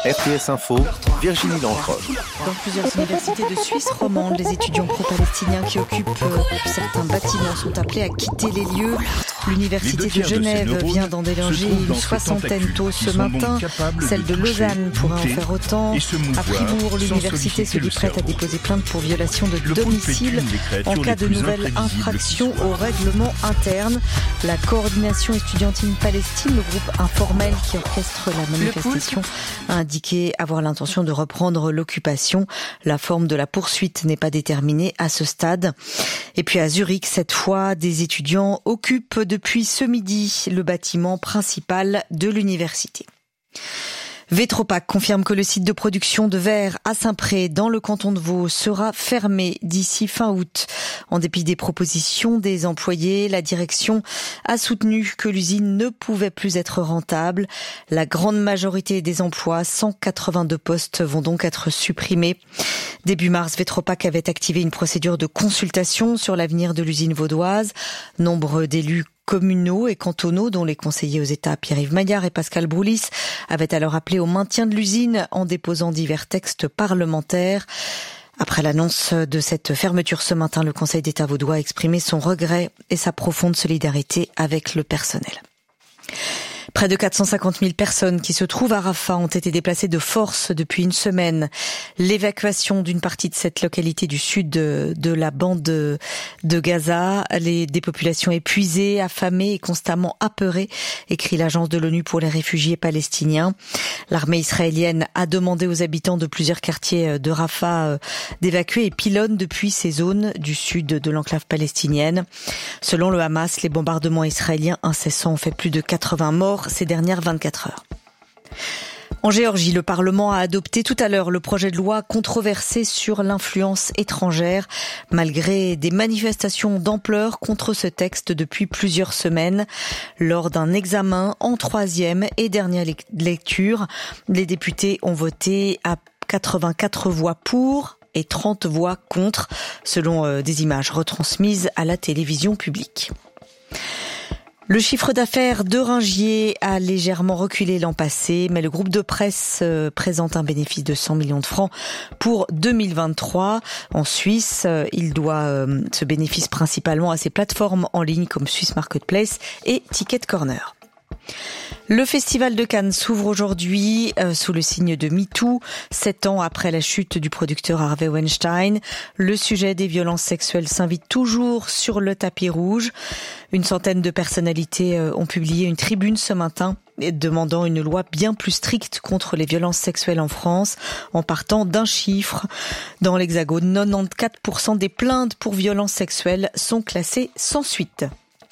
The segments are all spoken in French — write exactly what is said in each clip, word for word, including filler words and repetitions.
R T S Info, Virginie Lancroche. Dans plusieurs universités de Suisse romande, les étudiants pro-palestiniens qui occupent certains bâtiments sont appelés à quitter les lieux. L'université de Genève de vient d'en déloger une soixantaine tôt ce matin. Celle de Lausanne pourrait en faire autant. À Fribourg, l'université se dit prête à déposer plainte pour violation de domicile en cas de nouvelle infraction au règlement interne. La coordination estudiantine Palestine, le groupe informel qui orchestre la manifestation, a indiqué avoir l'intention de reprendre l'occupation. La forme de la poursuite n'est pas déterminée à ce stade. Et puis à Zurich, cette fois, des étudiants occupent depuis ce midi le bâtiment principal de l'université. Vetropack confirme que le site de production de verre à Saint-Pré, dans le canton de Vaud, sera fermé d'ici fin août. En dépit des propositions des employés, la direction a soutenu que l'usine ne pouvait plus être rentable. La grande majorité des emplois, cent quatre-vingt-deux postes, vont donc être supprimés. Début mars, Vetropack avait activé une procédure de consultation sur l'avenir de l'usine vaudoise. Nombre d'élus communaux et cantonaux, dont les conseillers aux États Pierre-Yves Maillard et Pascal Broulis, avaient alors appelé au maintien de l'usine en déposant divers textes parlementaires. Après l'annonce de cette fermeture ce matin, le Conseil d'État vaudois a exprimé son regret et sa profonde solidarité avec le personnel. Près de quatre cent cinquante mille personnes qui se trouvent à Rafah ont été déplacées de force depuis une semaine. L'évacuation d'une partie de cette localité du sud de, de la bande de, de Gaza, les, des populations épuisées, affamées et constamment apeurées, écrit l'agence de l'ONU pour les réfugiés palestiniens. L'armée israélienne a demandé aux habitants de plusieurs quartiers de Rafah d'évacuer et pilonne depuis ces zones du sud de l'enclave palestinienne. Selon le Hamas, les bombardements israéliens incessants ont fait plus de quatre-vingts morts ces dernières vingt-quatre heures. En Géorgie, le Parlement a adopté tout à l'heure le projet de loi controversé sur l'influence étrangère, malgré des manifestations d'ampleur contre ce texte depuis plusieurs semaines. Lors d'un examen en troisième et dernière lecture, les députés ont voté à quatre-vingt-quatre voix pour et trente voix contre, selon des images retransmises à la télévision publique. Le chiffre d'affaires de Ringier a légèrement reculé l'an passé, mais le groupe de presse présente un bénéfice de cent millions de francs pour deux mille vingt-trois. En Suisse, il doit ce bénéfice principalement à ses plateformes en ligne comme Swiss Marketplace et Ticket Corner. Le Festival de Cannes s'ouvre aujourd'hui euh, sous le signe de MeToo, sept ans après la chute du producteur Harvey Weinstein. Le sujet des violences sexuelles s'invite toujours sur le tapis rouge. Une centaine de personnalités euh, ont publié une tribune ce matin demandant une loi bien plus stricte contre les violences sexuelles en France, en partant d'un chiffre. Dans l'Hexagone, quatre-vingt-quatorze pour cent des plaintes pour violences sexuelles sont classées sans suite.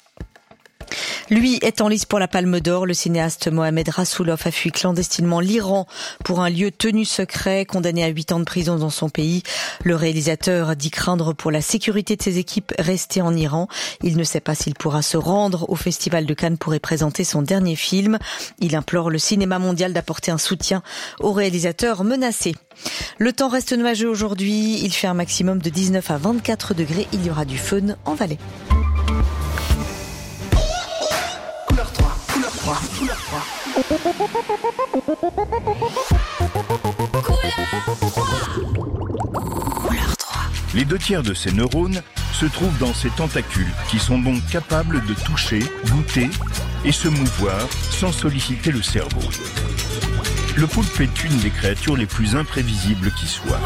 Lui est en lice pour la Palme d'Or. Le cinéaste Mohamed Rassoulov a fui clandestinement l'Iran pour un lieu tenu secret, condamné à huit ans de prison dans son pays. Le réalisateur dit craindre pour la sécurité de ses équipes restées en Iran. Il ne sait pas s'il pourra se rendre au Festival de Cannes pour y présenter son dernier film. Il implore le cinéma mondial d'apporter un soutien au réalisateur menacé. Le temps reste nuageux aujourd'hui. Il fait un maximum de dix-neuf à vingt-quatre degrés. Il y aura du fun en vallée. Les deux tiers de ces neurones se trouvent dans ces tentacules qui sont donc capables de toucher, goûter et se mouvoir sans solliciter le cerveau. Le poulpe est une des créatures les plus imprévisibles qui soient.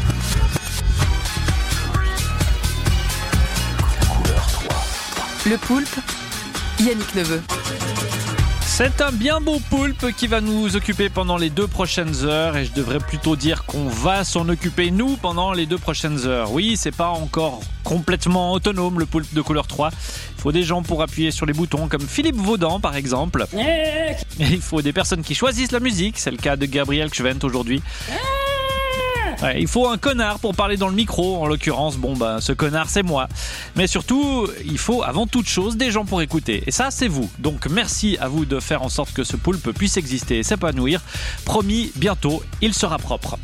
Le poulpe, Yannick Neveu. C'est un bien beau poulpe qui va nous occuper pendant les deux prochaines heures et je devrais plutôt dire qu'on va s'en occuper nous pendant les deux prochaines heures. Oui, c'est pas encore complètement autonome le poulpe de couleur trois. Il faut des gens pour appuyer sur les boutons comme Philippe Vaudan par exemple. Et il faut des personnes qui choisissent la musique, c'est le cas de Gabriel Kschwent aujourd'hui. Ouais, il faut un connard pour parler dans le micro, en l'occurrence, bon bah ce connard c'est moi. Mais surtout, il faut avant toute chose des gens pour écouter. Et ça c'est vous. Donc merci à vous de faire en sorte que ce poulpe puisse exister et s'épanouir. Promis, bientôt, il sera propre.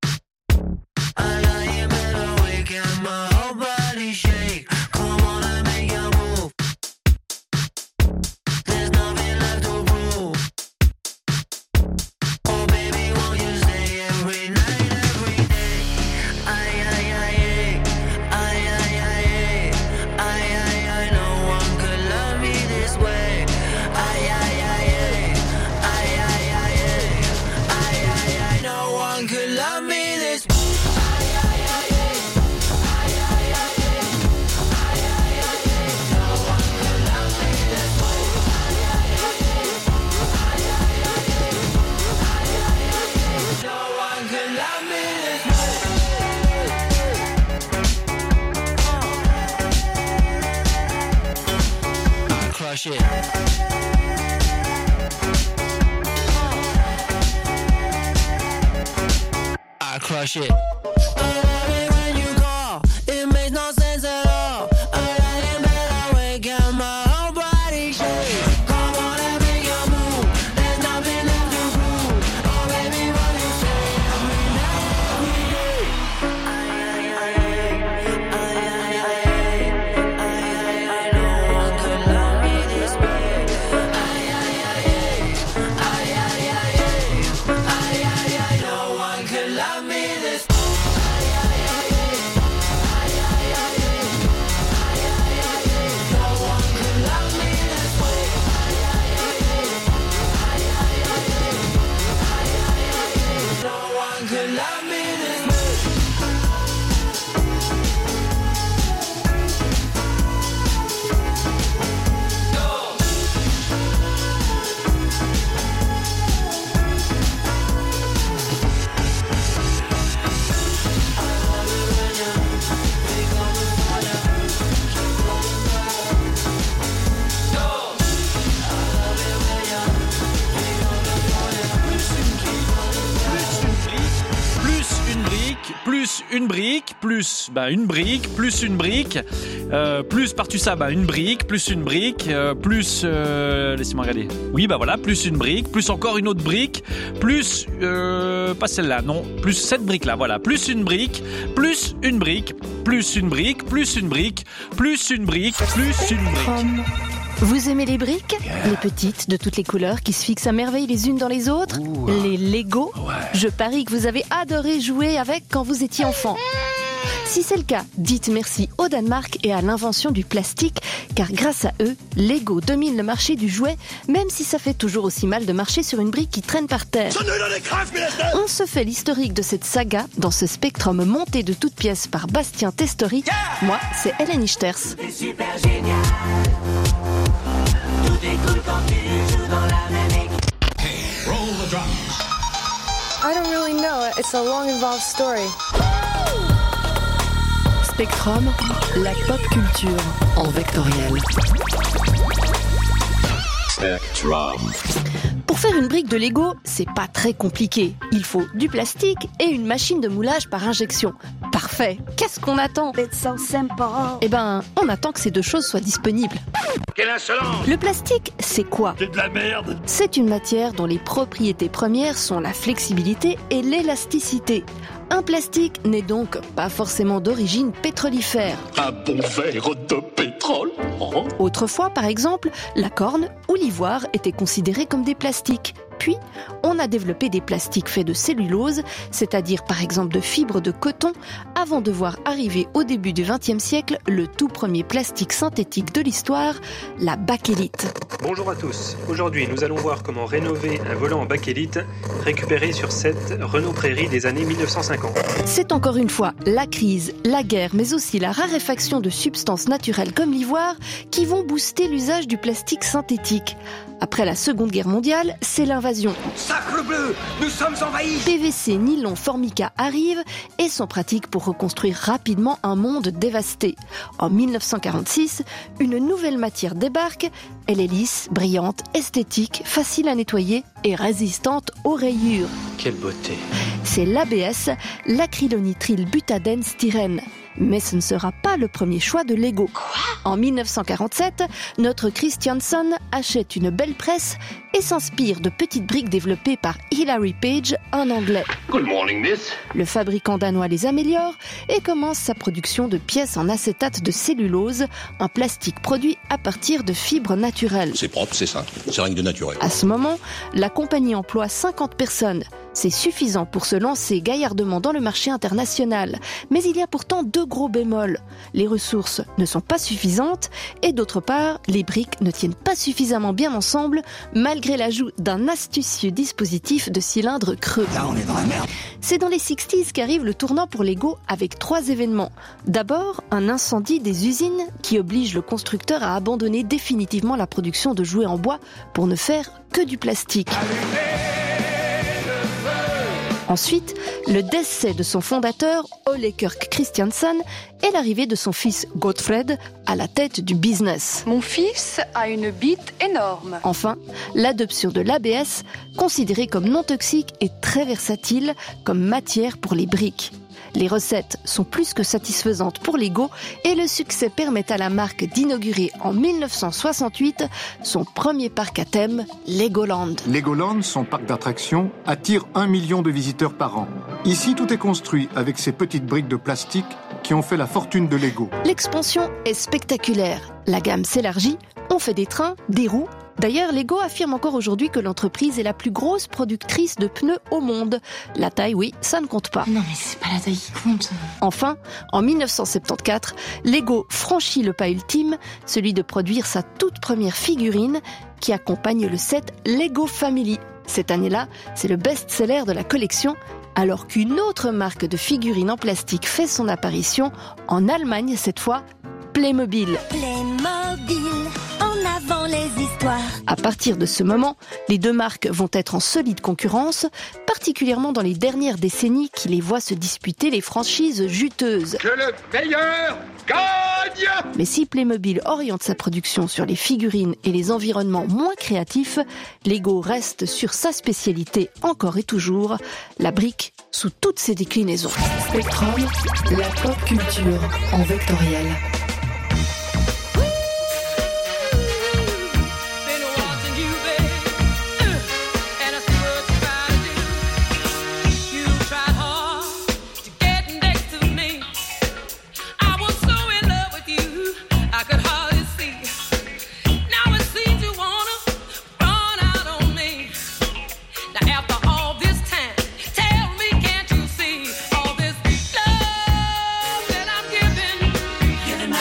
I crush it. I crush it. Plus une brique, plus bah, une brique, plus une brique, euh, plus par-dessus ça, bah, une brique, plus une brique, euh, plus... Euh, laissez-moi regarder. Oui, bah voilà, plus une brique, plus encore une autre brique, plus... Euh, pas celle-là, non, plus cette brique-là, voilà. Plus une brique, plus une brique, plus une brique, plus une brique, plus une brique, plus une brique. Vous aimez les briques ? Les petites, de toutes les couleurs, qui se fixent à merveille les unes dans les autres ? Ouh. Les Lego ? Ouais. Je parie que vous avez adoré jouer avec quand vous étiez enfant. Si c'est le cas, dites merci au Danemark et à l'invention du plastique, car grâce à eux, Lego domine le marché du jouet, même si ça fait toujours aussi mal de marcher sur une brique qui traîne par terre. On se fait l'historique de cette saga dans ce Spectrum monté de toutes pièces par Bastien Testory. Yeah. Moi, c'est Hélène Ichters. C'est super génial. Tout est cool quand tu joues dans la même équipe. Hey, roll the drums. I don't really know. It's a long involved story. Spectrum, la pop culture en vectoriel. Spectrum. Pour faire une brique de Lego, c'est pas très compliqué. Il faut du plastique et une machine de moulage par injection. Parfait. Qu'est-ce qu'on attend ? It's so simple. Eh ben, on attend que ces deux choses soient disponibles. Quelle insolence ! Le plastique, c'est quoi ? C'est de la merde. C'est une matière dont les propriétés premières sont la flexibilité et l'élasticité. Un plastique n'est donc pas forcément d'origine pétrolifère. Un bon verre de pétrole. Oh. Autrefois, par exemple, la corne ou l'ivoire étaient considérés comme des plastiques. Puis, on a développé des plastiques faits de cellulose, c'est-à-dire par exemple de fibres de coton, avant de voir arriver au début du vingtième siècle le tout premier plastique synthétique de l'histoire, la bakélite. Bonjour à tous. Aujourd'hui, nous allons voir comment rénover un volant en bakélite récupéré sur cette Renault Prairie des années mille neuf cent cinquante. C'est encore une fois la crise, la guerre, mais aussi la raréfaction de substances naturelles comme l'ivoire qui vont booster l'usage du plastique synthétique. Après la Seconde Guerre mondiale, c'est l'invasion. Sacrebleu, nous sommes envahis. P V C, nylon, formica arrivent et sont pratiques pour reconstruire rapidement un monde dévasté. En mille neuf cent quarante-six, une nouvelle matière débarque. Elle est lisse, brillante, esthétique, facile à nettoyer et résistante aux rayures. Quelle beauté. C'est l'A B S, l'acrylonitrile butadène styrène. Mais ce ne sera pas le premier choix de Lego. En mille neuf cent quarante-sept, notre Christianson achète une belle presse et s'inspire de petites briques développées par Hilary Page, un Anglais. Good morning, miss. Le fabricant danois les améliore et commence sa production de pièces en acétate de cellulose, un plastique produit à partir de fibres naturelles. C'est propre, c'est simple, c'est rien que de naturel. À ce moment, la compagnie emploie cinquante personnes. C'est suffisant pour se lancer gaillardement dans le marché international. Mais il y a pourtant deux gros bémols. Les ressources ne sont pas suffisantes et d'autre part, les briques ne tiennent pas suffisamment bien ensemble malgré l'ajout d'un astucieux dispositif de cylindre creux. Là, on est dans la merde. C'est dans les sixties qu'arrive le tournant pour Lego avec trois événements. D'abord, un incendie des usines qui oblige le constructeur à abandonner définitivement la production de jouets en bois pour ne faire que du plastique. Ensuite, le décès de son fondateur, Ole Kirk Christiansen, et l'arrivée de son fils Gottfried à la tête du business. Mon fils a une bite énorme. Enfin, l'adoption de l'A B S, considérée comme non toxique et très versatile comme matière pour les briques. Les recettes sont plus que satisfaisantes pour Lego et le succès permet à la marque d'inaugurer en dix-neuf cent soixante-huit son premier parc à thème, Legoland. Legoland, son parc d'attractions, attire un million de visiteurs par an. Ici, tout est construit avec ces petites briques de plastique qui ont fait la fortune de Lego. L'expansion est spectaculaire. La gamme s'élargit, on fait des trains, des roues. D'ailleurs, Lego affirme encore aujourd'hui que l'entreprise est la plus grosse productrice de pneus au monde. La taille, oui, ça ne compte pas. Non, mais c'est pas la taille qui compte. Enfin, en dix-neuf cent soixante-quatorze, Lego franchit le pas ultime, celui de produire sa toute première figurine qui accompagne le set Lego Family. Cette année-là, c'est le best-seller de la collection, alors qu'une autre marque de figurines en plastique fait son apparition, en Allemagne cette fois, Playmobil. Playmobil, en avant les histoires. À partir de ce moment, les deux marques vont être en solide concurrence, particulièrement dans les dernières décennies qui les voient se disputer les franchises juteuses. Que le meilleur gagne! Mais si Playmobil oriente sa production sur les figurines et les environnements moins créatifs, Lego reste sur sa spécialité encore et toujours, la brique sous toutes ses déclinaisons. Spectrum, la pop culture en vectoriel. Giving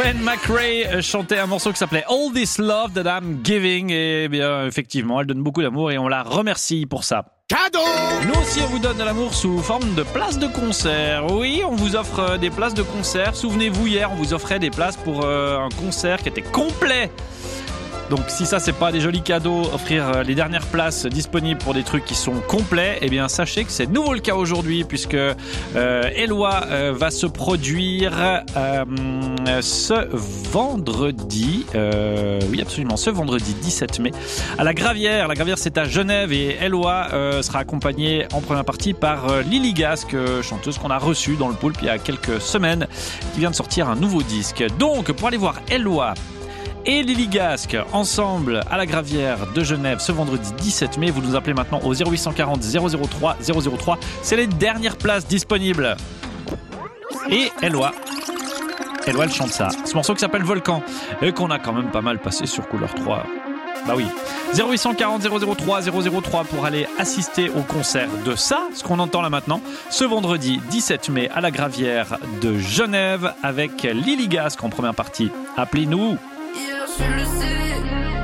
Joanne McRae chantait un morceau qui s'appelait All This Love That I'm Giving. Et bien, effectivement, elle donne beaucoup d'amour et on la remercie pour ça. Cadeau! Nous aussi, on vous donne de l'amour sous forme de places de concert. Oui, on vous offre des places de concert. Souvenez-vous, hier, on vous offrait des places pour euh, un concert qui était complet. Donc si ça c'est pas des jolis cadeaux, offrir les dernières places disponibles pour des trucs qui sont complets, eh bien sachez que c'est de nouveau le cas aujourd'hui puisque euh, Eloi euh, va se produire euh, ce vendredi, euh, oui absolument ce vendredi dix-sept mai à la Gravière. La Gravière c'est à Genève et Eloi euh, sera accompagnée en première partie par euh, Lily Gasque, chanteuse qu'on a reçue dans le Poulpe il y a quelques semaines, qui vient de sortir un nouveau disque. Donc pour aller voir Eloi et Lily Gasque ensemble à la Gravière de Genève ce vendredi dix-sept mai. Vous nous appelez maintenant au zéro huit cent quarante zéro zéro trois zéro zéro trois. C'est les dernières places disponibles. Et Eloi, Eloi elle chante ça. Ce morceau qui s'appelle Volcan et qu'on a quand même pas mal passé sur Couleur trois. Bah oui. zéro huit cent quarante zéro zéro trois zéro zéro trois pour aller assister au concert de ça, ce qu'on entend là maintenant, ce vendredi dix-sept mai à la Gravière de Genève avec Lily Gasque en première partie. Appelez-nous. Je le sais,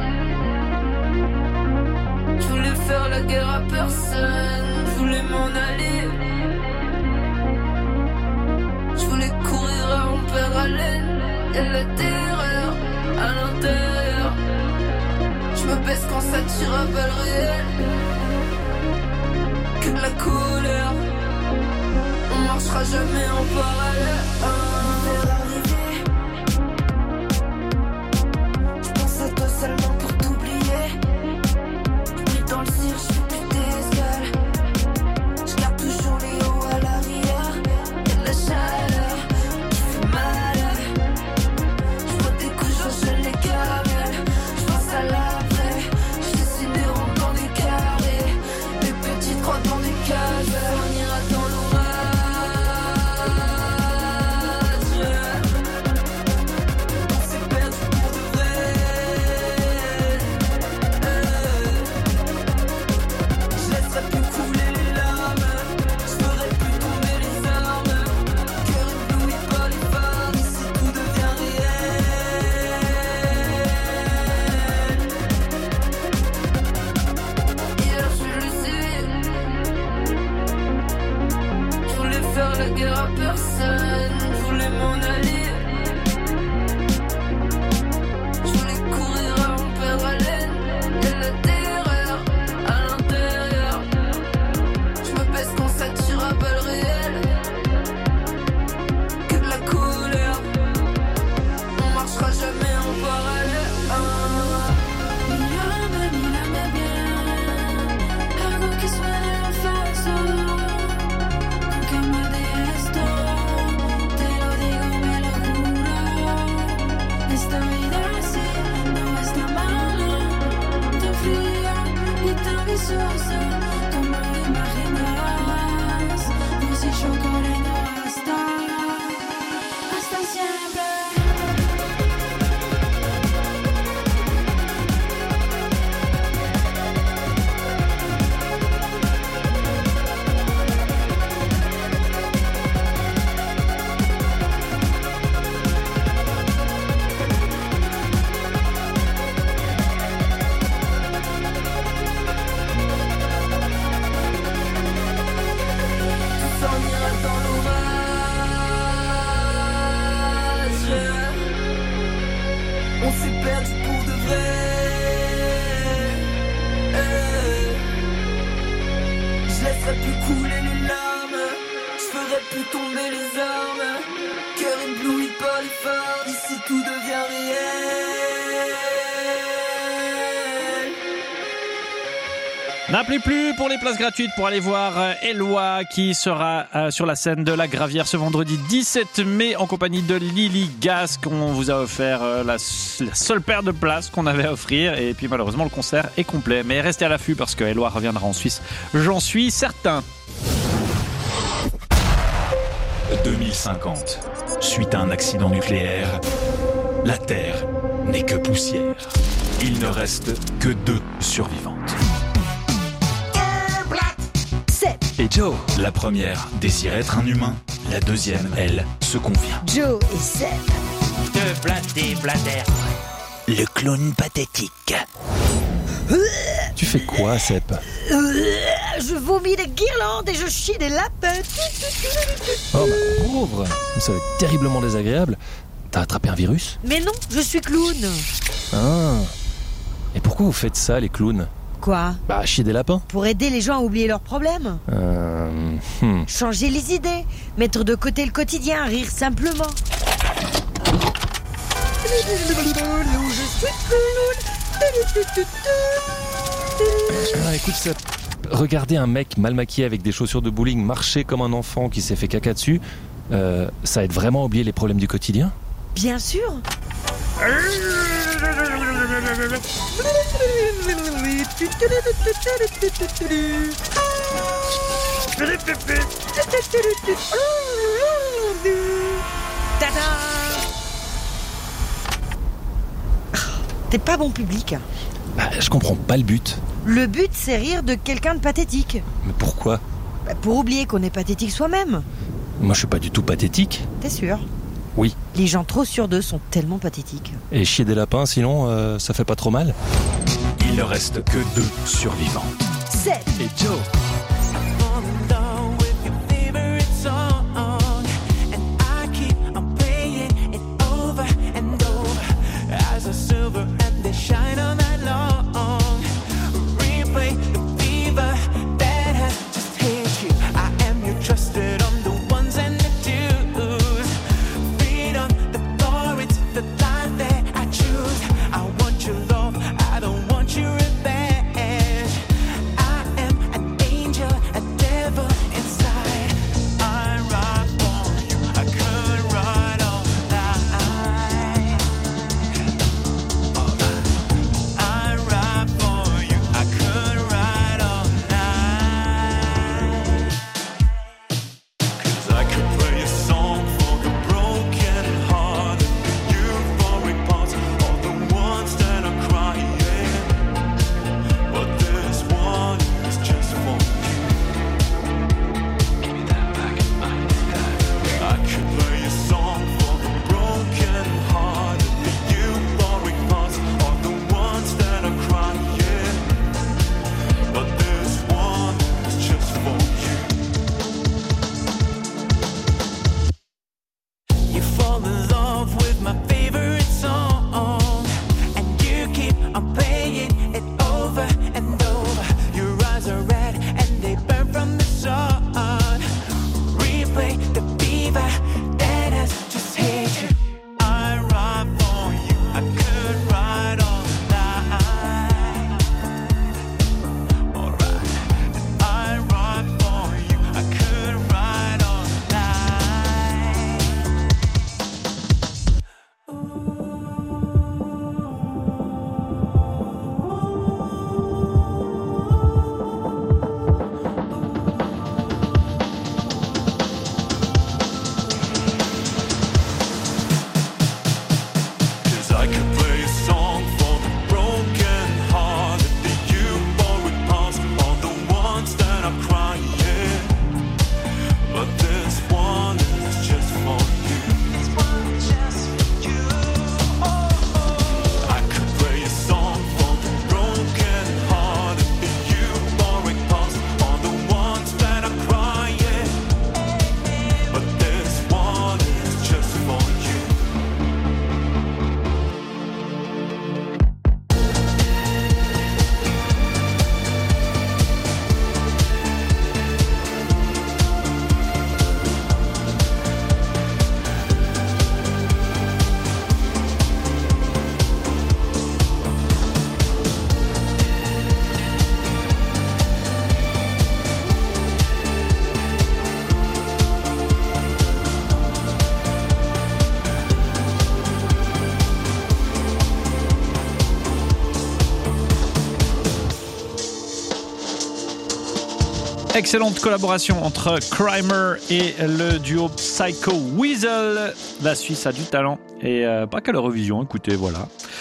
je voulais faire la guerre à personne, je voulais m'en aller, je voulais courir à en perdre haleine, et la terreur à l'intérieur, je me baisse quand ça tire à balles réelles, que de la colère, on marchera jamais en parallèle. Seulement pour t'oublier. J'brille dans le cire, j'fais plus d'escale. J'garde toujours les hauts à l'arrière. Y'a de la chaleur qui fait mal. J'vois des couches, je les caramels. J'pense à l'après. J'dessine des ronds dans des carrés. Des petites croix dans des cases. On ira dans l'orage. On s'est perdu pour de vrai. Personne, je voulais m'en aller. Je voulais courir à en perdre haleine. Y'a la terreur à l'intérieur. Je me baisse quand ça tire à balles réelles. Que de la colère. On marchera jamais en parallèle. Mírame, mírame bien. Algo que suene falso. Que me des te lo digo, me lo juro. Esta vida así no está mala, tan fría y tan visosa como imaginas. Como si yo corriendo hasta, hasta siempre. On s'est perdu pour de vrai. Je laisserai plus couler les larmes, je ferai plus tomber les armes. Cœur ébloui par les phares, ici tout devient réel. N'appelez plus pour les places gratuites pour aller voir Eloi qui sera euh, sur la scène de la Gravière ce vendredi dix-sept mai en compagnie de Lily Gasque. On vous a offert euh, la, la seule paire de places qu'on avait à offrir et puis malheureusement le concert est complet. Mais restez à l'affût parce que Eloi reviendra en Suisse, j'en suis certain. deux mille cinquante, suite à un accident nucléaire, la Terre n'est que poussière. Il ne reste que deux survivantes. Et Joe, la première désire être un humain, la deuxième, elle, se convient. Joe et Seb. de blindé blader. Le clown pathétique. Tu fais quoi, Sepp ? Je vomis des guirlandes et je chie des lapins. Oh ma pauvre, ça va être terriblement désagréable. T'as attrapé un virus ? Mais non, je suis clown. Ah. Et pourquoi vous faites ça, les clowns ? Quoi ? Bah, chier des lapins. Pour aider les gens à oublier leurs problèmes. Euh... Hmm. Changer les idées, mettre de côté le quotidien, rire simplement. Je suis clown. Ah, écoute, ça... regarder un mec mal maquillé avec des chaussures de bowling marcher comme un enfant qui s'est fait caca dessus, euh, ça aide vraiment à oublier les problèmes du quotidien ? Bien sûr. Tada. T'es pas bon public. Bah, je comprends pas le but. Le but, c'est rire de quelqu'un de pathétique. Mais pourquoi ? Bah, pour oublier qu'on est pathétique soi-même. Moi, je suis pas du tout pathétique. T'es sûr ? Oui. Les gens trop sûrs d'eux sont tellement pathétiques. Et chier des lapins, sinon, euh, ça fait pas trop mal ? Il ne reste que deux survivants. Sepp et Joe. Excellente collaboration entre Crimer et le duo Psycho Weasel. La Suisse a du talent et euh, pas qu'à l'Eurovision, écoutez, voilà.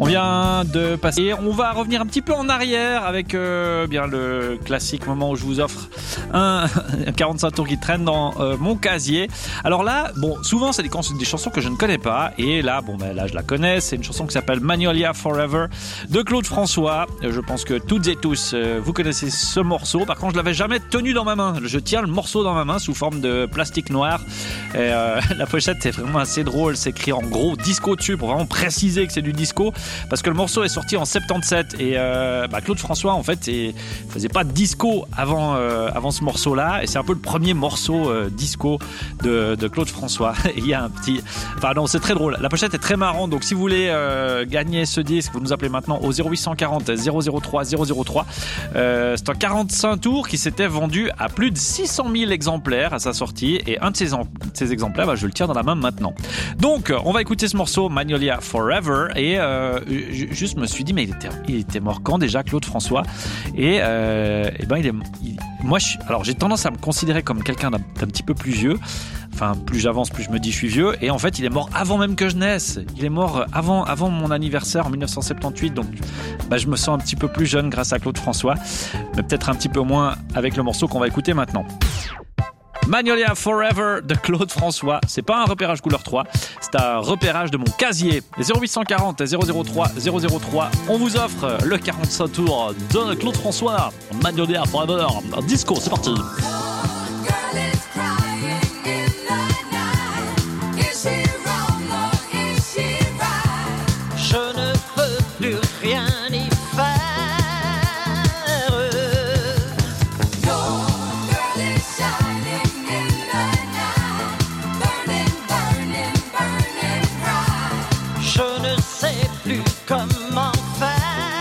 On vient de passer et on va revenir un petit peu en arrière avec euh, bien le classique moment où je vous offre un, un quarante-cinq tours qui traîne dans euh, mon casier. Alors là, bon, souvent c'est des, des chansons que je ne connais pas et là, bon, ben là je la connais. C'est une chanson qui s'appelle Magnolia Forever de Claude François. Je pense que toutes et tous euh, vous connaissez ce morceau. Par contre, je l'avais jamais tenu dans ma main. Je tiens le morceau dans ma main sous forme de plastique noir. Et, euh, la pochette est vraiment assez drôle. C'est écrit en gros disco dessus pour vraiment préciser que c'est du disco. Parce que le morceau est sorti en soixante-dix-sept et euh, bah Claude François en fait il faisait pas de disco avant euh, avant ce morceau là et c'est un peu le premier morceau euh, disco de, de Claude François. Il y a un petit, enfin non c'est très drôle. La pochette est très marrante donc si vous voulez euh, gagner ce disque vous nous appelez maintenant au zéro huit cent quarante zéro zéro trois zéro zéro trois. Euh, c'est un quarante-cinq tours qui s'était vendu à plus de six cent mille exemplaires à sa sortie et un de ces, en, de ces exemplaires bah, je le tiens dans la main maintenant. Donc on va écouter ce morceau Magnolia Forever et euh, juste me suis dit mais il était, il était mort quand déjà Claude François et, euh, et ben il est il, moi je, alors j'ai tendance à me considérer comme quelqu'un d'un, d'un petit peu plus vieux, enfin plus j'avance plus je me dis je suis vieux et en fait il est mort avant même que je naisse, il est mort avant, avant mon anniversaire en dix-neuf cent soixante-dix-huit donc bah, je me sens un petit peu plus jeune grâce à Claude François mais peut-être un petit peu moins avec le morceau qu'on va écouter maintenant. Magnolia Forever de Claude François. C'est pas un repérage couleur trois, c'est un repérage de mon casier. zéro huit cent quarante zéro zéro trois zéro zéro trois. On vous offre le quarante-cinq tours de Claude François. Magnolia Forever. Disco, c'est parti. Je ne peux plus rien y faire. Comment faire?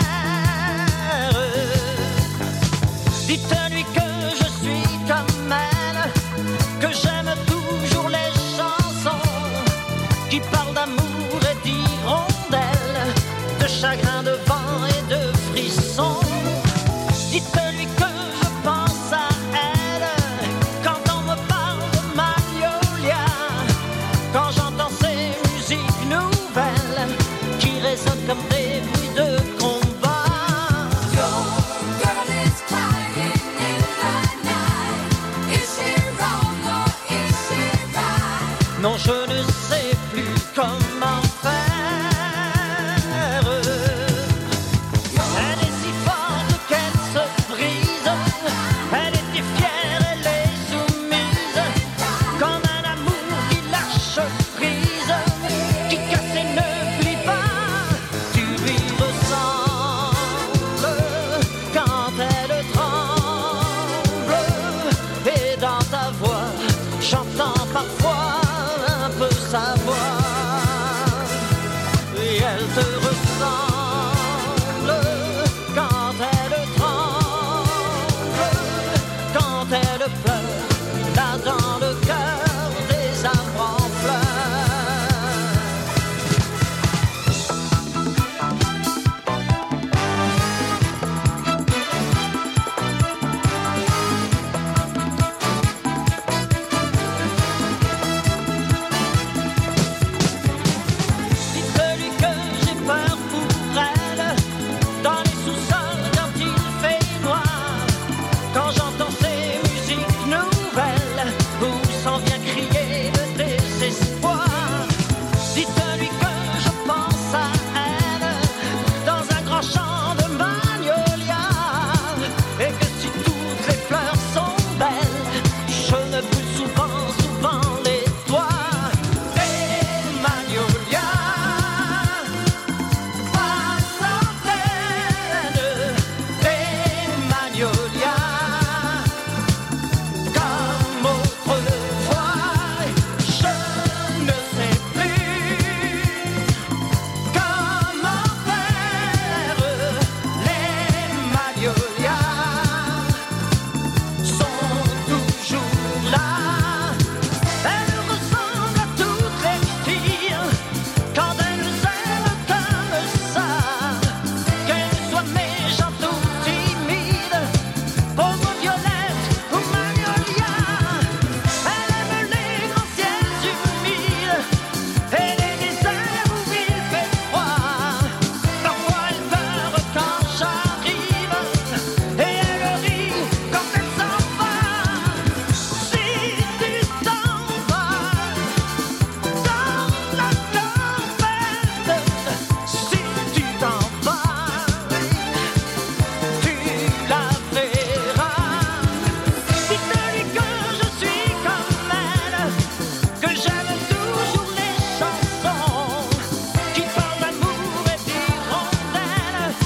Dites-lui que je suis comme elle, que j'aime toujours les chansons qui parlent d'amour et d'hirondelles, de chagrin, de vent et de frissons. Dites-lui que je pense à elle quand on me parle de Magnolia, quand j'entends ces musiques nouvelles qui résonnent comme des bruits de combat. Your girl is crying in the night. Is she wrong or is she right? Non, je ne sais plus comment faire.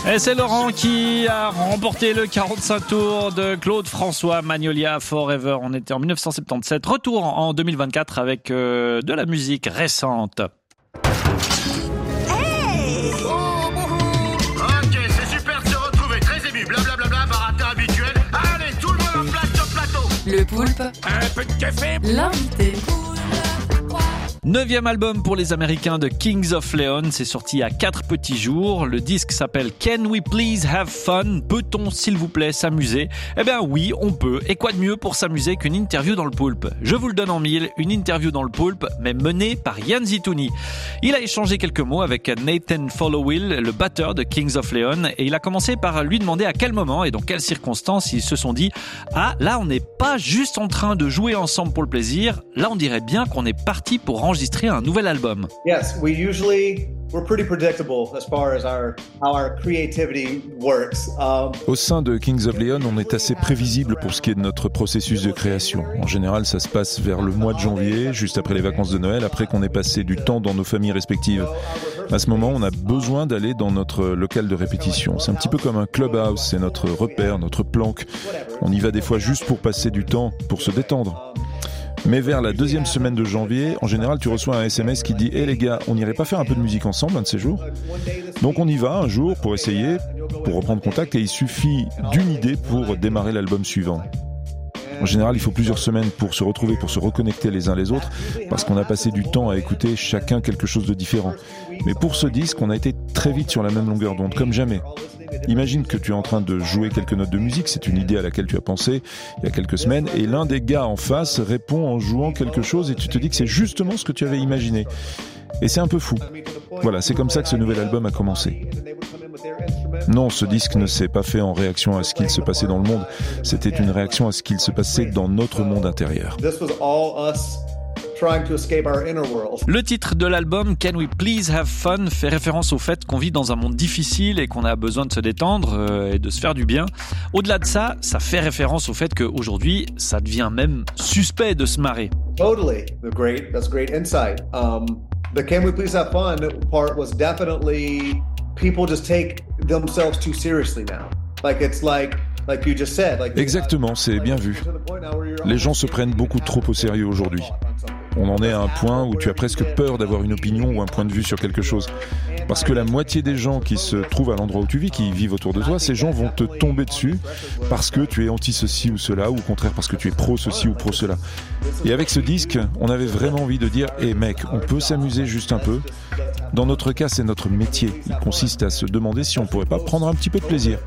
Et c'est Laurent qui a remporté le quarante-cinq tours de Claude François, Magnolia Forever. On était en dix-neuf cent soixante-dix-sept. Retour en deux mille vingt-quatre avec euh, de la musique récente. Hey oh, ok, c'est super de se retrouver. Très ému, blablabla, baratin habituel. Allez, tout le monde en place sur le plateau. Le poulpe, Un peu de café. l'invité. Neuvième album pour les Américains de Kings of Leon, c'est sorti à quatre petits jours. Le disque s'appelle Can We Please Have Fun? Peut-on s'il vous plaît s'amuser? Eh bien oui, on peut. Et quoi de mieux pour s'amuser qu'une interview dans le Poulpe? Je vous le donne en mille, une interview dans le Poulpe, mais menée par Yann Zitouni. Il a échangé quelques mots avec Nathan Followill, le batteur de Kings of Leon, et il a commencé par lui demander à quel moment et dans quelles circonstances ils se sont dit « Ah, là on n'est pas juste en train de jouer ensemble pour le plaisir, là on dirait bien qu'on est parti pour enregistrer un nouvel album. » Yes, we usually we're pretty predictable as far as our how our creativity works. Um, Au sein de Kings of Leon, on est assez prévisible pour ce qui est de notre processus de création. En général, ça se passe vers le mois de janvier, juste après les vacances de Noël, après qu'on ait passé du temps dans nos familles respectives. À ce moment, on a besoin d'aller dans notre local de répétition. C'est un petit peu comme un clubhouse, c'est notre repère, notre planque. On y va des fois juste pour passer du temps, pour se détendre. Mais vers la deuxième semaine de janvier, en général, tu reçois un S M S qui dit « Eh hey les gars, on n'irait pas faire un peu de musique ensemble un de ces jours ?» Donc on y va un jour pour essayer, pour reprendre contact, et il suffit d'une idée pour démarrer l'album suivant. En général, il faut plusieurs semaines pour se retrouver, pour se reconnecter les uns les autres, parce qu'on a passé du temps à écouter chacun quelque chose de différent. Mais pour ce disque, on a été très vite sur la même longueur d'onde, comme jamais. Imagine que tu es en train de jouer quelques notes de musique, c'est une idée à laquelle tu as pensé il y a quelques semaines, et l'un des gars en face répond en jouant quelque chose, et tu te dis que c'est justement ce que tu avais imaginé. Et c'est un peu fou. Voilà, c'est comme ça que ce nouvel album a commencé. Non, ce disque ne s'est pas fait en réaction à ce qu'il se passait dans le monde, c'était une réaction à ce qu'il se passait dans notre monde intérieur. Le titre de l'album Can We Please Have Fun fait référence au fait qu'on vit dans un monde difficile et qu'on a besoin de se détendre euh, et de se faire du bien. Au-delà de ça, ça fait référence au fait qu'aujourd'hui, ça devient même suspect de se marrer. Totally, the great, that's great insight. Um, the Can We Please Have Fun part was definitely people just take themselves too seriously now. Like it's like like you just said. Like exactement, c'est bien vu. Les gens se prennent beaucoup trop au sérieux aujourd'hui. On en est à un point où tu as presque peur d'avoir une opinion ou un point de vue sur quelque chose. Parce que la moitié des gens qui se trouvent à l'endroit où tu vis, qui vivent autour de toi, ces gens vont te tomber dessus parce que tu es anti-ceci ou cela, ou au contraire parce que tu es pro-ceci ou pro-cela. Et avec ce disque, on avait vraiment envie de dire « Hé hey mec, on peut s'amuser juste un peu ?» Dans notre cas, c'est notre métier. Il consiste à se demander si on pourrait pas prendre un petit peu de plaisir.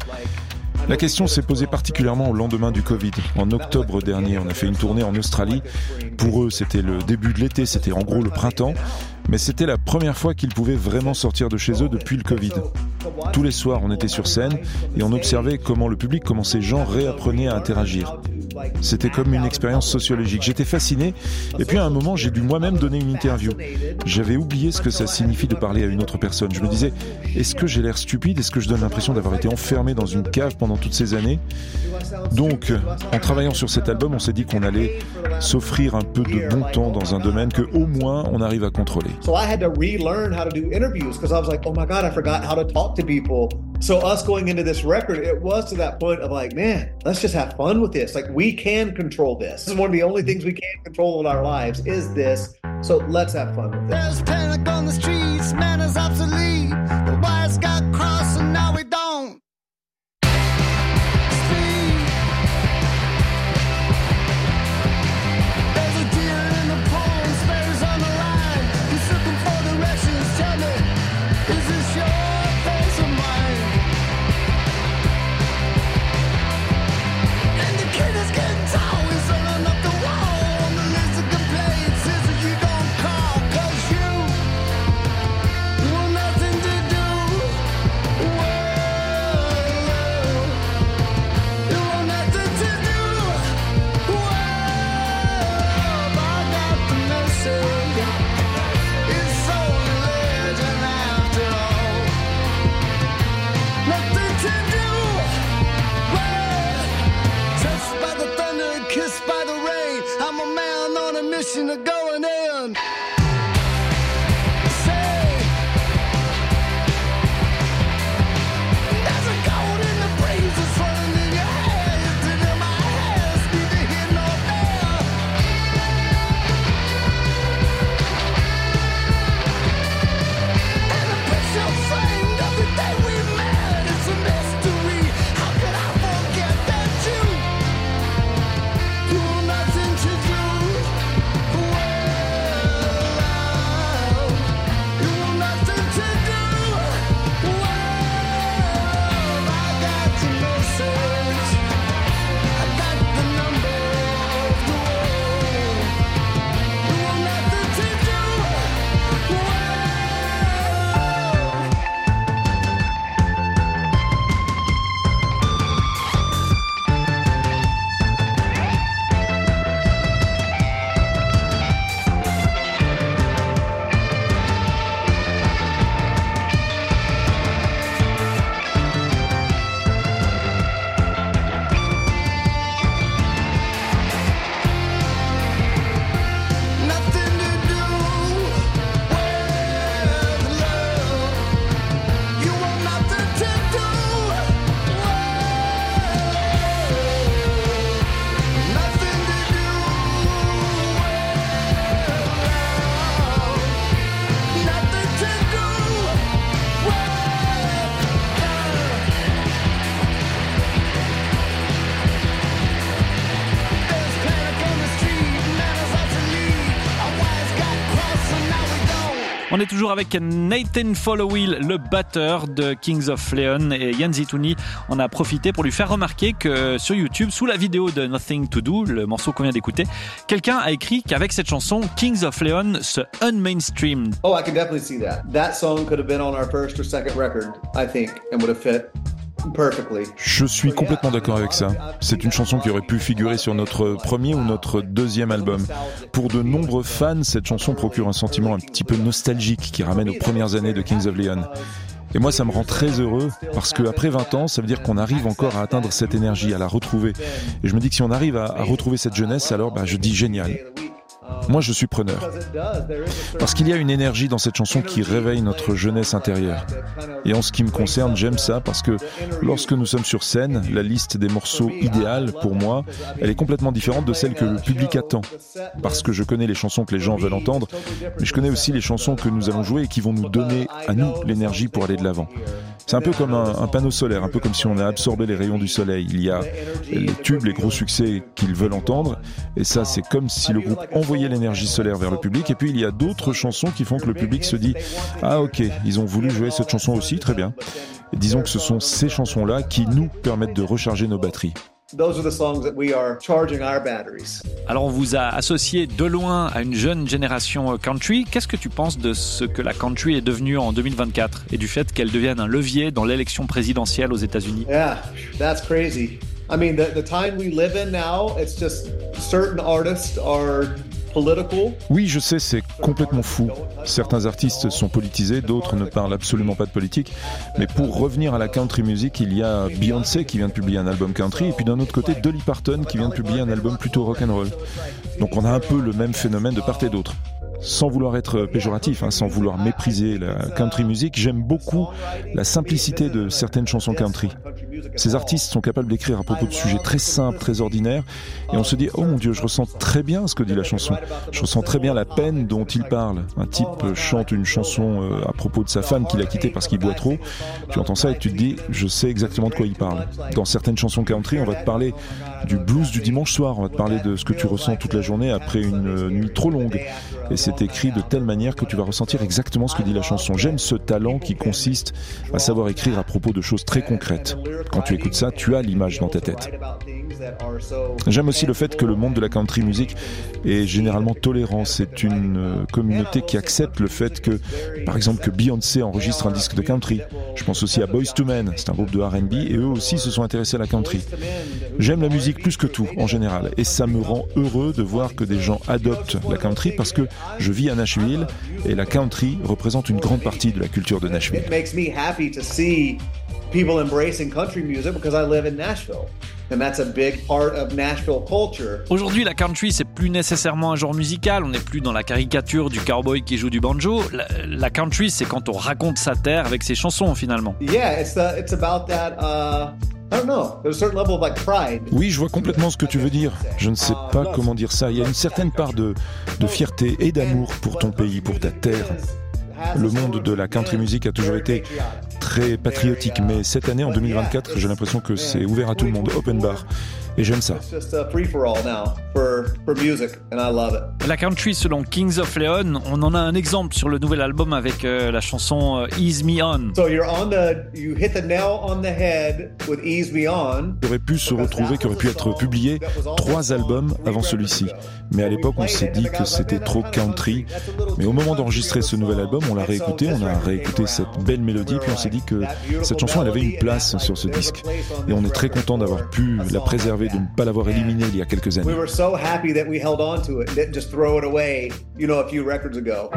La question s'est posée particulièrement au lendemain du Covid. En octobre dernier, on a fait une tournée en Australie. Pour eux, c'était le début de l'été, c'était en gros le printemps. Mais c'était la première fois qu'ils pouvaient vraiment sortir de chez eux depuis le Covid. Tous les soirs, on était sur scène et on observait comment le public, comment ces gens réapprenaient à interagir. C'était comme une expérience sociologique. J'étais fasciné et puis à un moment, j'ai dû moi-même donner une interview. J'avais oublié ce que ça signifie de parler à une autre personne. Je me disais, est-ce que j'ai l'air stupide? Est-ce que je donne l'impression d'avoir été enfermé dans une cave pendant toutes ces années? Donc, en travaillant sur cet album, on s'est dit qu'on allait s'offrir un peu de bon temps dans un domaine que au moins on arrive à contrôler. So I had to relearn how to do interviews because I was like, oh my God, I forgot how to talk to people. So us going into this record, it was to that point of like, man, let's just have fun with this. Like we can control this. This is one of the only things we can control in our lives is this. So let's have fun with it. There's panic on the streets, man is obsolete. The wires got crossed and now we don't. Nothing to On est toujours avec Nathan Followill, le batteur de Kings of Leon, et Ian Zitouni en a profité pour lui faire remarquer que sur YouTube, sous la vidéo de Nothing to Do, le morceau qu'on vient d'écouter, quelqu'un a écrit qu'avec cette chanson, Kings of Leon se unmainstreamed. Oh, I can definitely see that. That song could have been on our first or second record, I think, and would have fit. Je suis complètement d'accord avec ça. C'est une chanson qui aurait pu figurer sur notre premier ou notre deuxième album. Pour de nombreux fans, cette chanson procure un sentiment un petit peu nostalgique qui ramène aux premières années de Kings of Leon. Et moi, ça me rend très heureux parce qu'après vingt ans, ça veut dire qu'on arrive encore à atteindre cette énergie, à la retrouver. Et je me dis que si on arrive à, à retrouver cette jeunesse, alors bah, je dis génial. Moi, je suis preneur. Parce qu'il y a une énergie dans cette chanson qui réveille notre jeunesse intérieure. Et en ce qui me concerne, j'aime ça parce que lorsque nous sommes sur scène, la liste des morceaux idéale, pour moi, elle est complètement différente de celle que le public attend. Parce que je connais les chansons que les gens veulent entendre, mais je connais aussi les chansons que nous allons jouer et qui vont nous donner à nous l'énergie pour aller de l'avant. C'est un peu comme un, un panneau solaire, un peu comme si on a absorbé les rayons du soleil. Il y a les tubes, les gros succès qu'ils veulent entendre, et ça, c'est comme si le groupe envoyait l'énergie solaire vers le public. Et puis il y a d'autres chansons qui font que le public se dit « Ah ok, ils ont voulu jouer cette chanson aussi, très bien ». Et disons que ce sont ces chansons-là qui nous permettent de recharger nos batteries. Those are the songs that we are charging our batteries. Alors on vous a associé de loin à une jeune génération country. Qu'est-ce que tu penses de ce que la country est devenue en deux mille vingt-quatre et du fait qu'elle devienne un levier dans l'élection présidentielle aux États-Unis? Yeah, that's crazy. I mean, the, the time we live in now, it's just certain artists are political. Oui, je sais, c'est complètement fou. Certains artistes sont politisés, d'autres ne parlent absolument pas de politique. Mais pour revenir à la country music, il y a Beyoncé qui vient de publier un album country, et puis d'un autre côté, Dolly Parton qui vient de publier un album plutôt rock'n'roll. Donc on a un peu le même phénomène de part et d'autre. Sans vouloir être péjoratif, hein, sans vouloir mépriser la country music, j'aime beaucoup la simplicité de certaines chansons country. Ces artistes sont capables d'écrire à propos de sujets très simples, très ordinaires, et on se dit « Oh mon Dieu, je ressens très bien ce que dit la chanson. Je ressens très bien la peine dont il parle. » Un type chante une chanson à propos de sa femme qu'il a quittée parce qu'il boit trop. Tu entends ça et tu te dis « Je sais exactement de quoi il parle. » Dans certaines chansons country, on va te parler du blues du dimanche soir, on va te parler de ce que tu ressens toute la journée après une nuit trop longue. Et c'est écrit de telle manière que tu vas ressentir exactement ce que dit la chanson. J'aime ce talent qui consiste à savoir écrire à propos de choses très concrètes. Quand tu écoutes ça, tu as l'image dans ta tête. J'aime aussi le fait que le monde de la country music est généralement tolérant. C'est une communauté qui accepte le fait que, par exemple, que Beyoncé enregistre un disque de country. Je pense aussi à Boyz two Men, c'est un groupe de R and B, et eux aussi se sont intéressés à la country. J'aime la musique plus que tout, en général, et ça me rend heureux de voir que des gens adoptent la country parce que je vis à Nashville et la country représente une grande partie de la culture de Nashville. It makes me happy to see people embracing country music because I live in Nashville. And that's a big part of Nashville culture. Aujourd'hui, la country, c'est plus nécessairement un genre musical. On n'est plus dans la caricature du cowboy qui joue du banjo. La, la country, c'est quand on raconte sa terre avec ses chansons, finalement. Yeah, it's the, it's about that. Uh... I don't know. There's a certain level of like pride. Oui, je vois complètement ce que tu veux dire. Je ne sais pas comment dire ça. Il y a une certaine part de, de fierté et d'amour pour ton pays, pour ta terre. Le monde de la country music a toujours été très patriotique, mais cette année, en deux mille vingt-quatre, j'ai l'impression que c'est ouvert à tout le monde, open bar. Et j'aime ça. La country selon Kings of Leon, on en a un exemple sur le nouvel album avec euh, la chanson euh, Ease Me On. So you're on the, you hit the nail on the head with Ease Me On. Qui aurait pu se retrouver, qui aurait pu être publié trois albums avant celui-ci. Mais à l'époque, on s'est dit que c'était trop country. Mais au moment d'enregistrer ce nouvel album, on l'a réécouté, on a réécouté cette belle mélodie, puis on s'est dit que cette chanson, elle avait une place sur ce disque. Et on est très content d'avoir pu la préserver, de ne pas l'avoir éliminée il y a quelques années. We were so happy that we held on to it and didn't just throw it away, you know, a few records ago.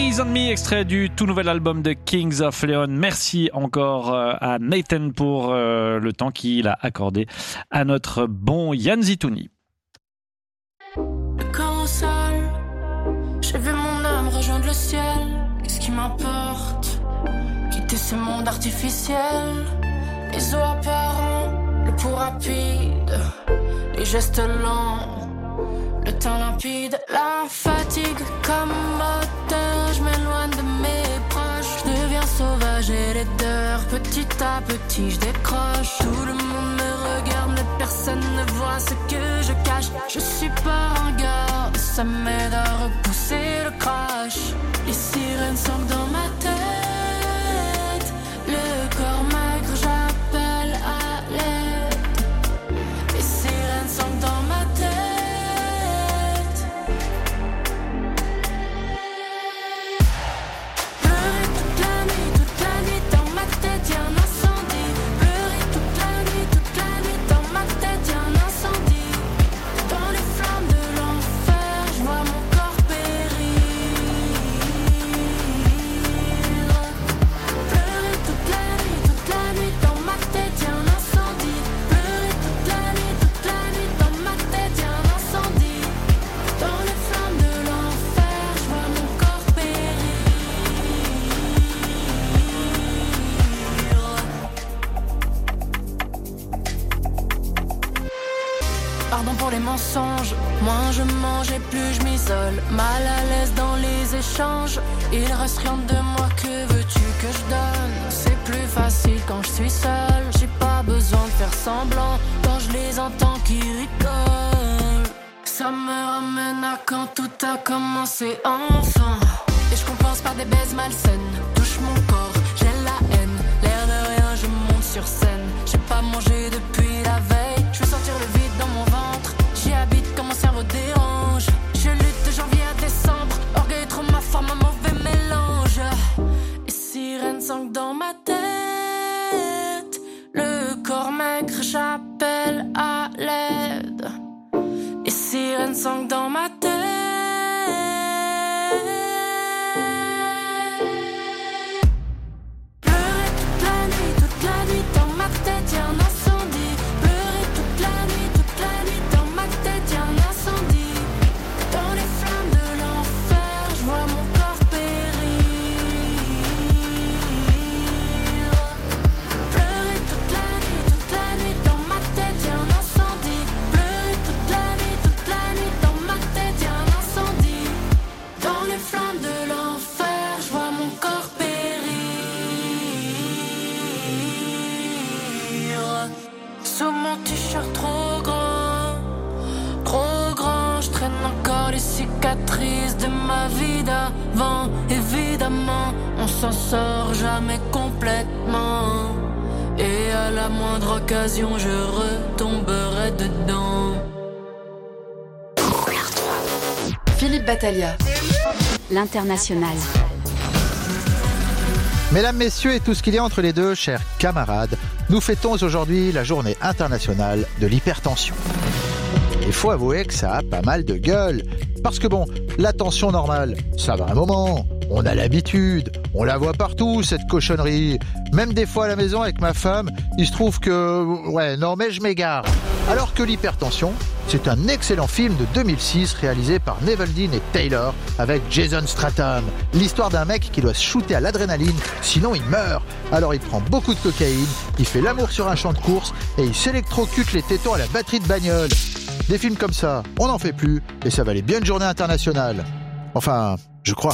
Eyes on Me, extrait du tout nouvel album de Kings of Leon. Merci encore à Nathan pour le temps qu'il a accordé à notre bon Yann Zitouni. Le corps au sol, j'ai vu mon âme rejoindre le ciel. Qu'est-ce qui m'importe? Quitter ce monde artificiel. Les eaux apparents, le pouls rapide, les gestes lents, le temps limpide. La fatigue comme moteur, je m'éloigne de mes proches. Je deviens sauvage et laideur, petit à petit je décroche. Tout le monde me regarde mais personne ne voit ce que je cache. Je suis pas un gars, ça m'aide à repousser le crash. Les sirènes sont dans ma tête, le corps maigre j'appelle à l'aide. Les sirènes sont dans ma tête. Pleurer toute la nuit, toute la nuit dans ma tête, y'a un incendie. Pleurer toute la nuit, toute la nuit dans ma tête, y'a un incendie. Dans les flammes de l'enfer, je vois mon corps périr. Pleurer toute la nuit, toute la nuit dans ma tête, y'a un incendie. Pleurer toute la nuit, toute la nuit dans ma tête, y'a un incendie. Dans les flammes de l'enfer, je vois mon corps périr. Pardon pour les mensonges, moins je mange et plus je m'isole. Mal à l'aise dans les échanges, il reste rien de moi, que veux-tu que je donne? C'est plus facile quand je suis seule, j'ai pas besoin de faire semblant quand je les entends qui rigolent. Ça me ramène à quand tout a commencé enfin. Et je compense par des baises malsaines, touche mon corps, j'ai la haine. L'air de rien, je monte sur scène. J'ai pas mangé depuis la veille, je veux sentir le vide dans mon ventre. J'y habite quand mon cerveau dérange. Je lutte de janvier à décembre, orgueil trop ma forme, un mauvais mélange. Et sirène sangle dans ma tête, le corps maigre j'appelle à l'aide. Et sirène sangle dans ma tête. Pleurer toute la nuit, toute la nuit dans ma tête, y'a un incendie. Pleurer toute la nuit, toute la nuit dans ma tête, y'a un incendie. Dans les flammes de l'enfer, je vois mon corps périr. Pleurer toute la nuit, toute la nuit dans ma tête, y'a un incendie. Pleurer toute la nuit, toute la nuit dans ma tête, y'a un incendie. Dans les flammes de l'enfer, je vois mon corps périr. Sous mon t-shirt trop grand, trop grand, je traîne encore les cicatrices de ma vie d'avant. Évidemment, on s'en sort jamais complètement. Et à la moindre occasion, je retomberai dedans. Philippe Battaglia, L'International. Mesdames, messieurs et tout ce qu'il y a entre les deux, chers camarades, nous fêtons aujourd'hui la journée internationale de l'hypertension. Il faut avouer que ça a pas mal de gueule. Parce que bon, la tension normale, ça va un moment. On a l'habitude, on la voit partout, cette cochonnerie. Même des fois à la maison avec ma femme, il se trouve que... Ouais, non mais je m'égare. Alors que l'hypertension, c'est un excellent film de deux mille six réalisé par Neville Dean et Taylor avec Jason Statham. L'histoire d'un mec qui doit se shooter à l'adrénaline, sinon il meurt. Alors il prend beaucoup de cocaïne, il fait l'amour sur un champ de course et il s'électrocute les tétons à la batterie de bagnole. Des films comme ça, on n'en fait plus et ça valait bien une journée internationale. Enfin, je crois.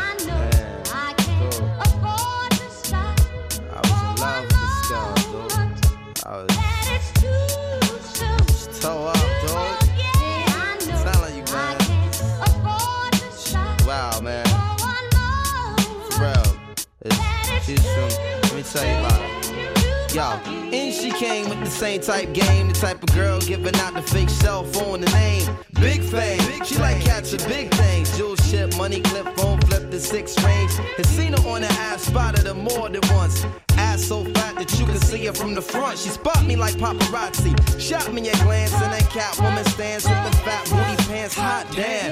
Tell you about it. Yo, and she came with the same type game, the type of girl giving out the fake cell phone, the name Big Fame. She like catching big things, jewel ship, money clip, phone flip, the six range. Had seen her on the app, spotted her more than once. Ass so fat that you can see her from the front. She spot me like paparazzi, shot me a glance, and then Catwoman stands with the fat booty pants. Hot damn, what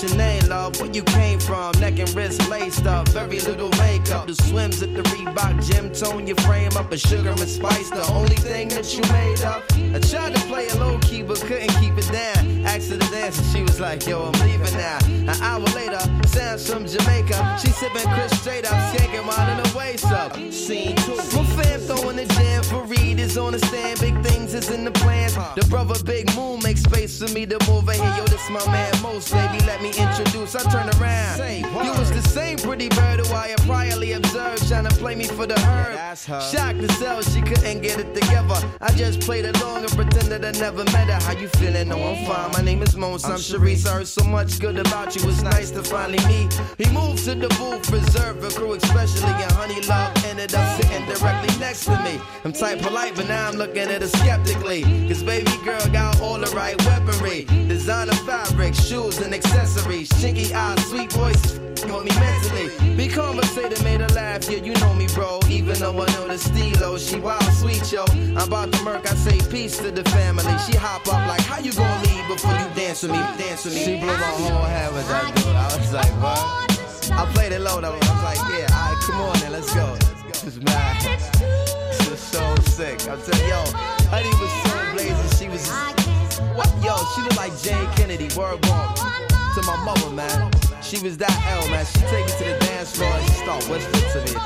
What's your name, love? Where you came from? Neck and wrist laced up, very little makeup. The swims at the Reebok gym tone your frame up. A sugar and spice, the only thing that you made up. I tried to play it low key, but couldn't keep it down. Asked her to dance, and she was like, yo, I'm leaving now. An hour later, Sam's from Jamaica. She sipping Chris straight up, skanking while in the waist up. Scene two. My fam throwing the jam for Reed is on the stand. Big things is in the plans. The brother Big Moon makes space for me to move in here. Yo, this my man Most, baby, let me introduce. I turn around. You was the same pretty bird who I had priorly observed, trying to play me for the herb. Shocked to sell, she couldn't get it together. I just played along and pretended I never met her. How you feeling? No, I'm fine. My name is Mons. I'm Sharice. I heard so much good about you. It's nice to finally meet. He moved to the booth, reserved for crew, especially and Honey Love ended up sitting directly next to me. I'm type polite, but now I'm looking at her skeptically. Cause baby girl got all the right weaponry. Designer fabric, shoes and accessories. Chinky eyes, sweet voice, on me mentally. Be conversated, made her laugh, yeah, you know me, bro. Even though I know the stilo, she wild, sweet, yo. I'm about to murk, I say peace to the family. She hop up like, how you gonna leave before you dance with me, dance with me? She blew my whole head with that dude. I was like, what? I played it low though. I was like, yeah, alright, come on then, let's go. This is mad. This was so sick. I'm telling you, yo, Honey was so blazing. She was, what? Yo, she looked like Jane Kennedy, word bomb. To my mother, man. She was that L, man. She take me to the dance floor and she start whispering to me.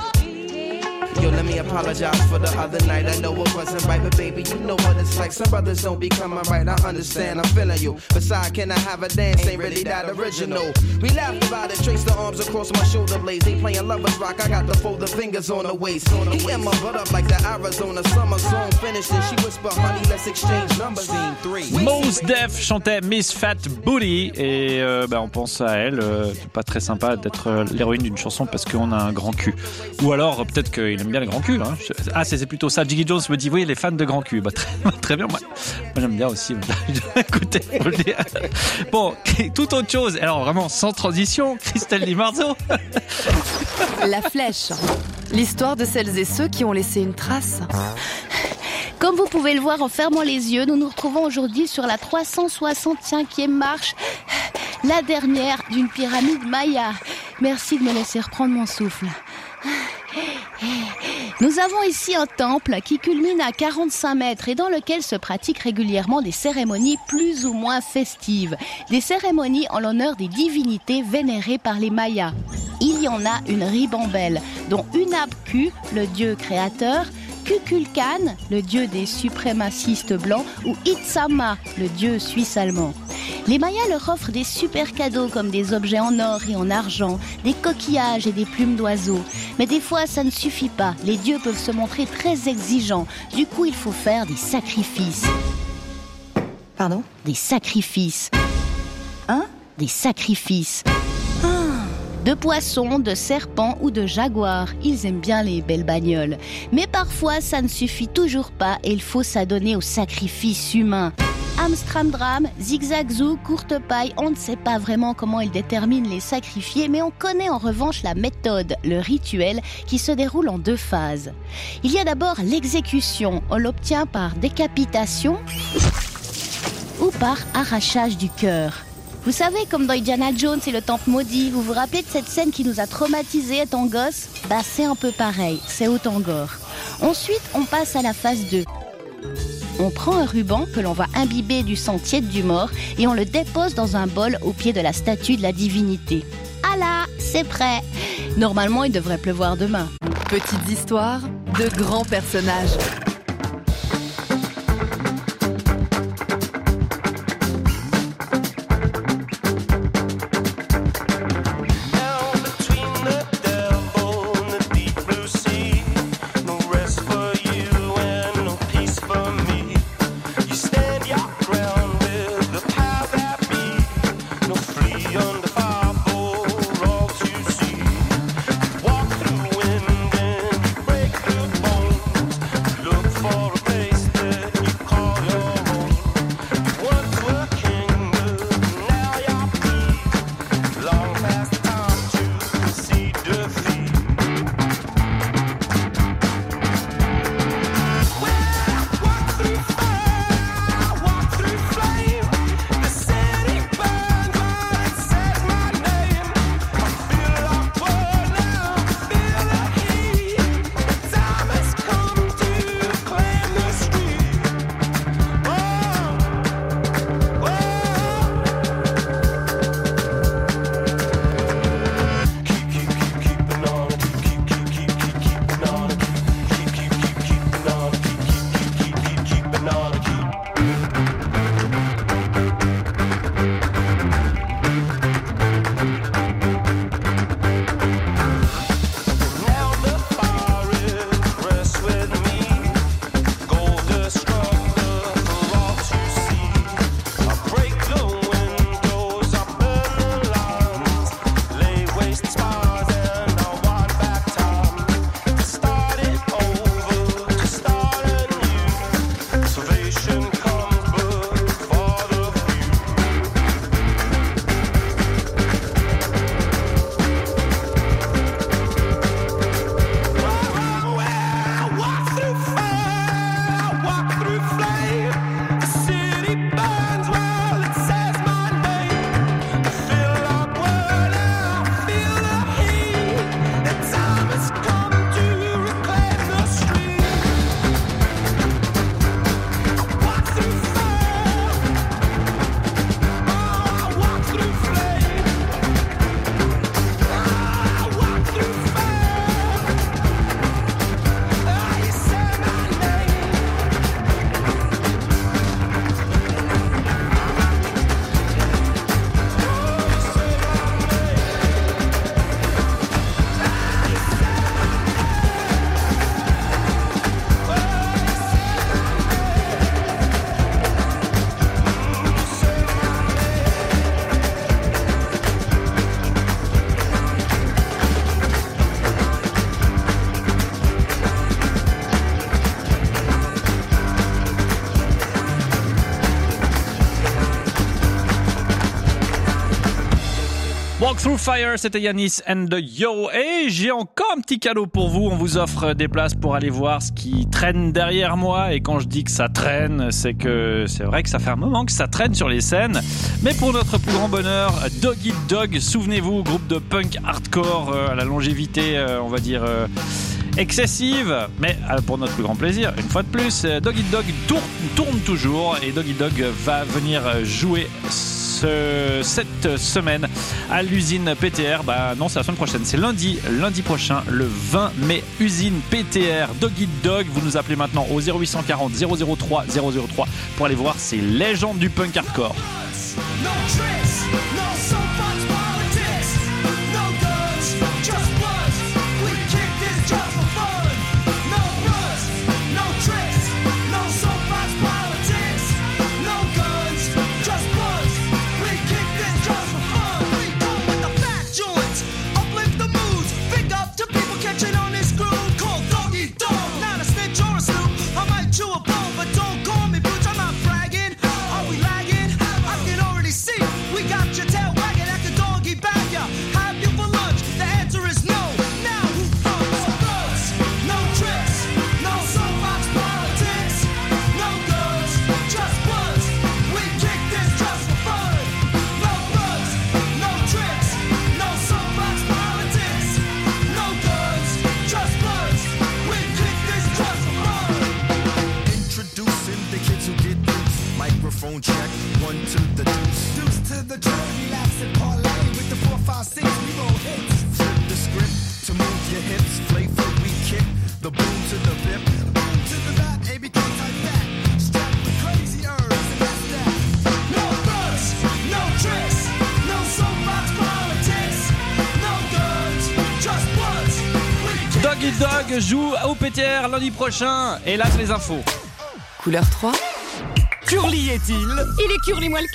Yo, let me apologize for the other night. I know it wasn't right, but baby, you know what it's like. Some brothers don't be coming right. I understand, I'm feeling you. Besides, can I have a dance? Ain't really that original. We laughed about it, traced the arms across my shoulder blades. They playing lovers rock, I got the folded fingers on the waist. He in my butt up like the Arizona summer song finished. And she whispered, honey, let's exchange numbers. Scene three. Mos Def chantait Miss Fat Booty et euh, bah, on pense à elle. Euh, c'est pas très sympa d'être euh, l'héroïne d'une chanson parce qu'on a un grand cul. Ou alors peut-être qu'il aime bien les grands culs. Hein. Ah, c'est, c'est plutôt ça. Jiggy Jones me dit oui, les fans de grands culs. Bah, très, très bien. Moi, moi j'aime bien aussi. Écoutez, faut le dire. Bon, toute autre chose. Alors vraiment sans transition, Christelle Di Marzo. La flèche. L'histoire de celles et ceux qui ont laissé une trace. Comme vous pouvez le voir en fermant les yeux, nous nous retrouvons aujourd'hui sur la trois cent soixante-cinquième marche, la dernière d'une pyramide Maya. Merci de me laisser reprendre mon souffle. Nous avons ici un temple qui culmine à quarante-cinq mètres et dans lequel se pratiquent régulièrement des cérémonies plus ou moins festives. Des cérémonies en l'honneur des divinités vénérées par les Mayas. Il y en a une ribambelle, dont Hunabku, le dieu créateur, Kukulkan, le dieu des suprémacistes blancs, ou Itzama, le dieu suisse-allemand. Les Mayas leur offrent des super cadeaux comme des objets en or et en argent, des coquillages et des plumes d'oiseaux. Mais des fois, ça ne suffit pas. Les dieux peuvent se montrer très exigeants. Du coup, il faut faire des sacrifices. Pardon ? Des sacrifices. Hein ? Des sacrifices. De poissons, de serpents ou de jaguars. Ils aiment bien les belles bagnoles. Mais parfois, ça ne suffit toujours pas et il faut s'adonner au sacrifice humain. Amstramdram, Zigzagzou, Courte Paille, on ne sait pas vraiment comment ils déterminent les sacrifiés, mais on connaît en revanche la méthode, le rituel, qui se déroule en deux phases. Il y a d'abord l'exécution. On l'obtient par décapitation ou par arrachage du cœur. Vous savez, comme dans Indiana Jones et le Temple maudit, vous vous rappelez de cette scène qui nous a traumatisés étant gosses ? Bah c'est un peu pareil, c'est au Tangor. Ensuite, on passe à la phase deux. On prend un ruban que l'on va imbiber du sang tiède du mort et on le dépose dans un bol au pied de la statue de la divinité. Ah là, c'est prêt. Normalement, il devrait pleuvoir demain. Petites histoires de grands personnages. Look Walk Through Fire, c'était Yanis and the Yo. Et j'ai encore un petit cadeau pour vous. On vous offre des places pour aller voir ce qui traîne derrière moi. Et quand je dis que ça traîne, c'est que c'est vrai que ça fait un moment que ça traîne sur les scènes. Mais pour notre plus grand bonheur, Dog Eat Dog, souvenez-vous, groupe de punk hardcore euh, à la longévité, euh, on va dire... Euh, excessive, mais pour notre plus grand plaisir, une fois de plus, Dog Eat Dog tourne, tourne toujours et Dog Eat Dog va venir jouer ce, cette semaine à l'usine P T R. Bah non, c'est la semaine prochaine, c'est lundi, lundi prochain, le vingt mai, usine P T R, Dog Eat Dog. Vous nous appelez maintenant au zéro huit cent quarante zéro zéro trois zéro zéro trois pour aller voir ces légendes du punk hardcore. No tricks, no soapbox politics, no guns, just bloods. We kick this just for fun. No runs, no tricks, no soapbox politics, no guns, just bloods. We kick this just for fun. We go with the fat joints, uplift the moods, big up to people catching on this groove called Dog Eat Dog. Not a snitch or a snoop, I might chew a bone, but don't call me boots. I'm not bragging. Are we lagging? I can already see we got your tail wagging at the doggy bag ya. Have you for lunch? The answer is no. Now who runs? Runs. No tricks, no soapbox politics, no guns, just bloods. We kick this just for fun. No runs, no tricks, no soapbox politics, no guns, just bloods. We kick this just for fun. Introducing the kids who get loose. Microphone check, one to the deuce. Deuce to the joint, relax and parlay. With the four, five, six, we roll hits. Flip the script to move your hips. Flavor we kick, the boom to the bip. Boom to the back, A B K type back. Strapped with crazy herbs, and that's that. No runs, no tricks, no soapbox politics, no guns, just bloods. We kick Dog Eat Dog joue au P T R lundi prochain. Et là, c'est les infos. Couleur trois. Curly est-il? Il est curly moi le